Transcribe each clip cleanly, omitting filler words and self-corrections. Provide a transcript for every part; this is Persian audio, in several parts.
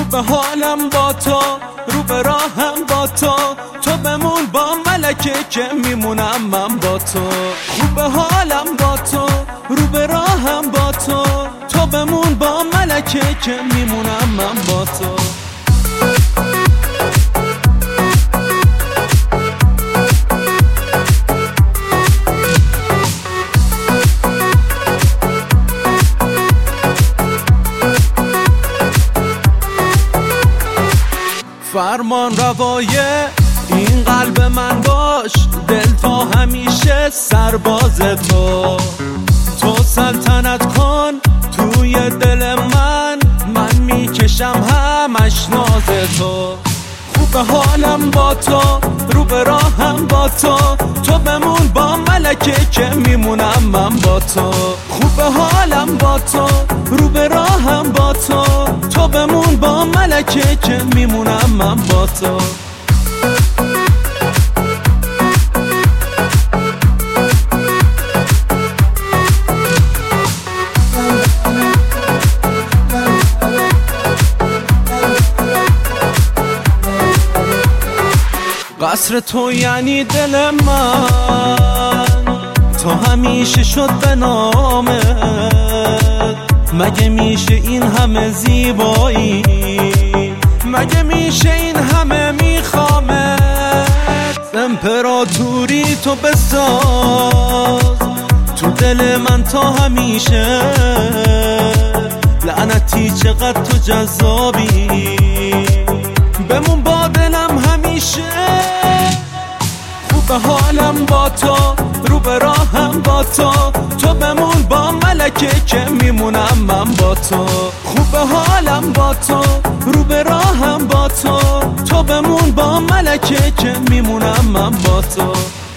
خوب حالم با تو، رو به راهم با تو، تو بمون با ملکه که میمونم من با تو. خوب حالم با تو، رو به راهم با تو، تو بمون با ملکه که میمونم من با تو. فرمان روای این قلب من باش، دل تا همیشه سرباز تو. تو سلطنت کن توی دل من، من میکشم همش ناز تو. خوب حالم با تو، رو به راهم با تو، تو بمون با ملکه که میمونم من با تو. خوب حالم با تو، رو به راهم با تو، تو بمون با ملکه که میمونم من با تو. قصر تو یعنی دل من، تو همیشه شد به نامت. مگه میشه این همه زیبایی، مگه میشه این همه میخوامت. امپراتوری تو بساز تو دل من تا همیشه، لعنتی چقدر تو جذابی، بمون با دلم همیشه. خوب حالم با تو، رو به راهم با تو، تو بمون با ملکه که میمونم من با تو. خوب حالم با تو، رو به راهم با تو، تو بمون با ملکه که میمونم من با تو.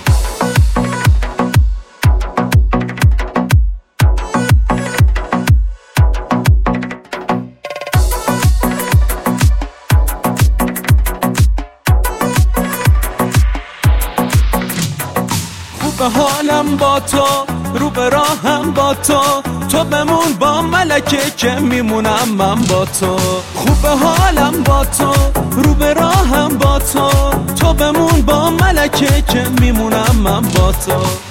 خوب حالم با تو، رو به راهم با تو، تو بمون با ملکه که میمونم من با تو. خوب حالم با تو، رو به راهم با تو، تو بمون با ملکه که میمونم من با تو.